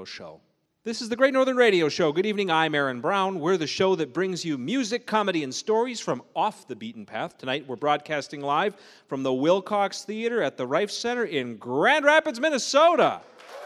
Radio Show. This is the Great Northern Radio Show. Good evening, I'm Aaron Brown. We're the show that brings you music, comedy, and stories from off the beaten path. Tonight, we're broadcasting live from the Wilcox Theater at the Reif Center in Grand Rapids, Minnesota.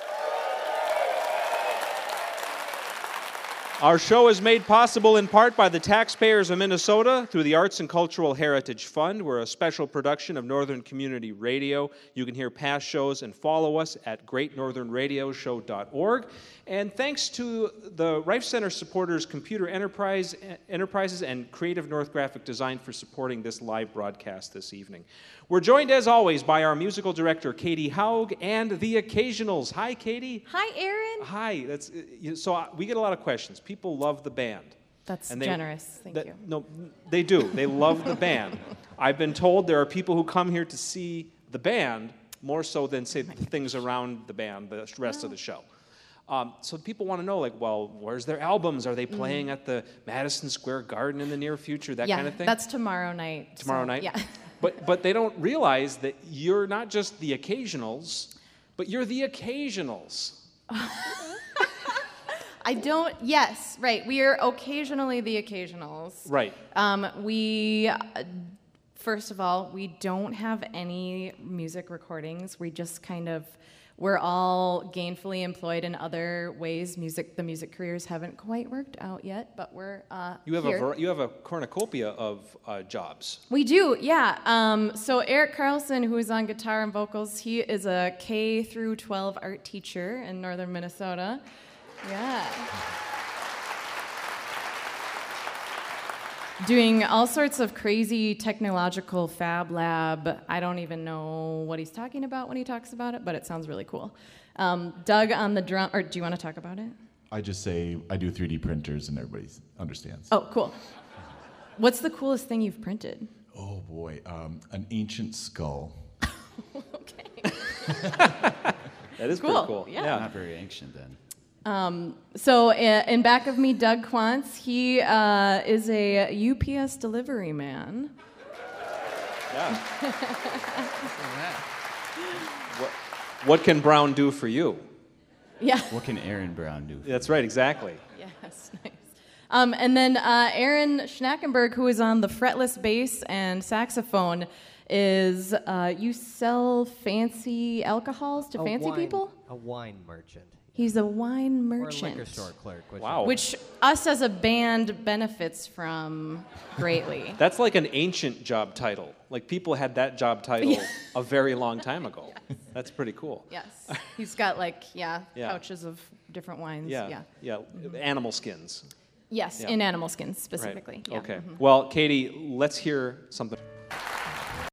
Our show is made possible in part by the taxpayers of Minnesota through the Arts and Cultural Heritage Fund. We're a special production of Northern Community Radio. You can hear past shows and follow us at greatnorthernradioshow.org. And thanks to the Reif Center supporters, Computer Enterprises and Creative North Graphic Design for supporting this live broadcast this evening. We're joined, as always, by our musical director, Katie Haug, and the Occasionals. Hi, Katie. Hi, Aaron. Hi. So we get a lot of questions. People love the band. That's generous. Thank you. No, they do. They love the band. I've been told there are people who come here to see the band more so than, say, the things around the band, the rest of the show. So people want to know, like, well, where's their albums? Are they playing at the Madison Square Garden in the near future? That kind of thing? Yeah, that's tomorrow night. Tomorrow night? Yeah. But they don't realize that you're not just the Occasionals, but you're the Occasionals. Yes, right. We are occasionally the Occasionals. Right. First of all, we don't have any music recordings. We just we're all gainfully employed in other ways. The music careers haven't quite worked out yet, but we're here. You have a cornucopia of jobs. We do, yeah. So Eric Carlson, who is on guitar and vocals, he is a K through 12 art teacher in northern Minnesota. Yeah. Doing all sorts of crazy technological fab lab. I don't even know what he's talking about when he talks about it, but it sounds really cool. Doug on the drum, or do you want to talk about it? I just say I do 3D printers and everybody understands. Oh, cool. What's the coolest thing you've printed? Oh boy, an ancient skull. Okay. That is cool. pretty cool. Yeah. Not very ancient then. So in back of me, Doug Quantz. He is a UPS delivery man. Yeah. What can Brown do for you? Yeah. What can Aaron Brown do? That's right, exactly. Yes, nice. And then Aaron Schnackenberg, who is on the fretless bass and saxophone, is you sell fancy alcohols to fancy people? A wine merchant. He's a wine merchant. Or a liquor store clerk. Which us as a band benefits from greatly. That's like an ancient job title. Like people had that job title a very long time ago. Yes. That's pretty cool. Yes. He's got pouches of different wines. Yeah. Animal skins. Yes, in animal skins specifically. Right. Yeah. Okay. Well, Katie, let's hear something.